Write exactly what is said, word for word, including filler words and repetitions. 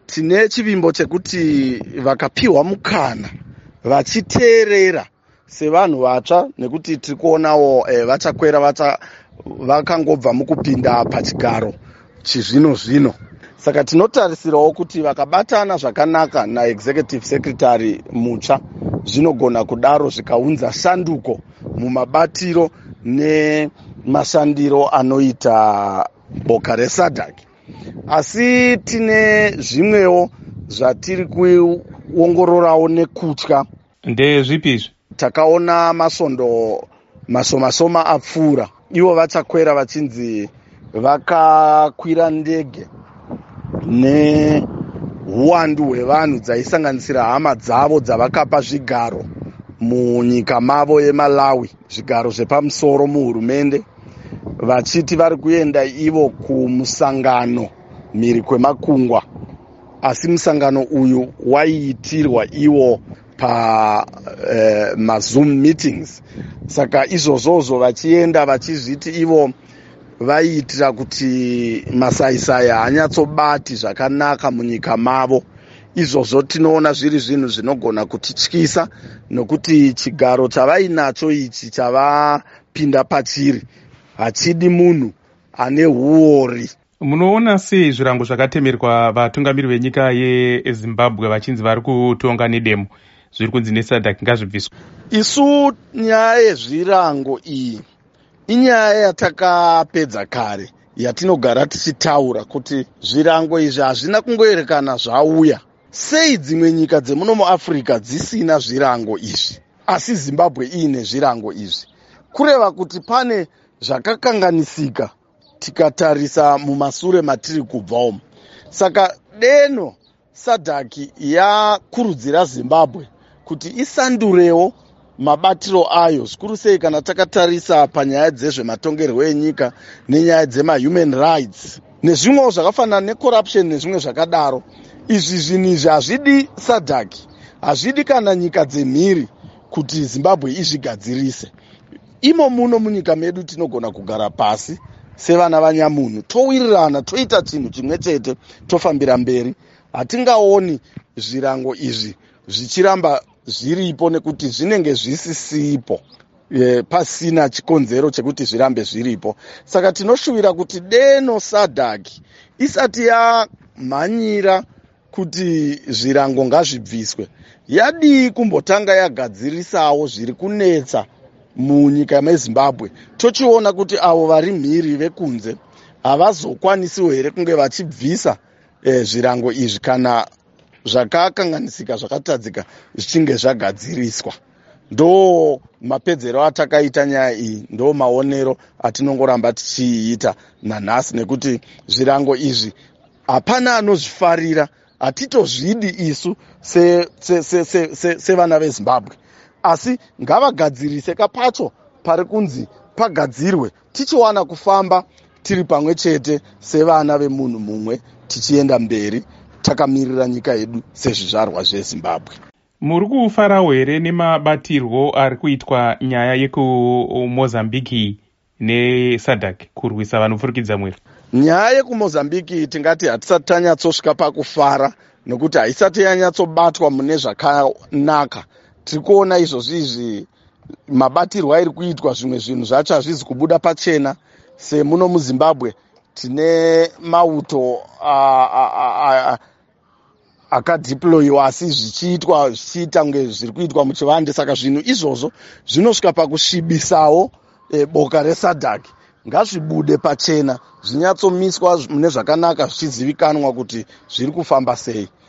tine chivimbo chekuti vakapiwa mukana vachiteerera sevanhu vatsva, nekuti tiri kuonawo eh, vachakwera vacha vakangobva mukupinda pachigaro chizvino zvino. Saka tinotarisirawo kuti vakabatana zvakanaka naexecutive secretary mutsva, zvinogona kudaro zvikaunza shanduko mumabatiro nemashandiro anoita boka resadhak. Asi tine zvimwewo zvatiri kuongororawo nekutya. Ndezvipi izvi? Takaona masvondo masoma-soma apfuura, ivo vachakwera vachinzi vakakwira ndege neuwandu hwevanhu dzaisanganisira hama dzavo dzavakapa zvigaro munyika mavo yeMalawi, zvigaro zvepamusoro muhurumende, vachiti vari kuenda ivo kumusangano mhiri kwemakungwa. Asi musangano uyu waiitirwa ivo pa eh, mazoom meetings. Saka izvozvozvo vachienda vachizviti ivo vaiitira kuti masaisai haanyatsobati zvakanaka munyika mavo. Izvozvo tinoona zviri zvinhu zvinogona kutityisa, nokuti chigaro chavainacho ichi chavapinda pachiri hachidi munhu ane huori. Munoona sei zvirango zvakatemerwa vatungamiri venyika yeZimbabwe vachinzi vari kutonga nedemo zviri kunzi nesadhak ngazvibviswe? Isu nyaya yezvirango iyi inyaya yatakapedza kare, yatinogara tichitaura kuti zvirango izvi hazvina kungoerekana zvauya. Sei dzimwe nyika dzemuno muAfrica dzisina zvirango izvi, asi Zimbabwe iine zvirango izvi? Kureva kuti pane zvakakanganisika tikatarisa mumasure matiri kubva umu. Saka deno sadhak yakurudzira Zimbabwe kuti isandurewo mabatiro ayo, zvikuru sei kana takatarisa panyaya dzezvematongerwo enyika nenyaya dzemahuman rights nezvimwewo zvakafanana necorruption nezvimwe zvakadaro. Izvi zvinhu izvi hazvidi sadhak, hazvidi kana nyika dzemhiri kuti Zimbabwe izvigadzirise. Imo muno munyika medu tinogona kugara pasi sevana vanyamunhu, towirirana, toita chinhu chimwe chete, tofambira mberi. Hatingaoni zvirango izvi zvichiramba zviripo nekuti zvinenge zvisisipo, e, pasina chikonzero chekuti zvirambe zviripo. Saka tinoshuvira kuti deno sadhak isati yamhanyira kuti zvirango ngazvibviswe, yadii kumbotanga yagadzirisawo zviri kunetsa munyika meZimbabwe, tochiona kuti avo vari mhiri vekunze havazokwanisiwo here kunge vachibvisa eh, zvirango izvi kana zvakakanganisika zvakatadzika zvichinge zvagadziriswa. Ndo mapedzero atakaita nyaya iyi, ndo maonero atinongoramba tichiita nanhasi, nekuti zvirango izvi hapana anozvifarira. Hatitozvidi isu sevana se, se, se, se, se veZimbabwe, asi ngavagadzirise kapacho pari kunzi pagadzirwe, tichiwana kufamba tiri pamwe chete sevana vemunhu mumwe, tichienda mberi takamirira nyika yedu sezvizvarwa zveZimbabwe. Muri kufarawo here nemabatirwo ari kuitwa nyaya yekuMozambiki nesadhak kurwisa vanofurikidza mwero? Nyaya yekuMozambiki tingati hatisati tanyatsosvika pakufara, nokuti haisati yanyatsobatwa mune zvakanaka. Tiri kuona izvozvi izvi mabatirwo airi kuitwa, zvimwe zvinhu zvacho hazvizi kubuda pachena. Semuno muZimbabwe tine mauto akadiployiwa asi zvichiitwa zvichiita kunge zviri kuitwa muchivande. Saka zvinhu izvozvo zvinosvika pakusvibisawo e, boka resadhak. Ngazvibude pachena, zvinyatsomiswa mune zvakanaka, zvichizivikanwa kuti zviri kufamba sei.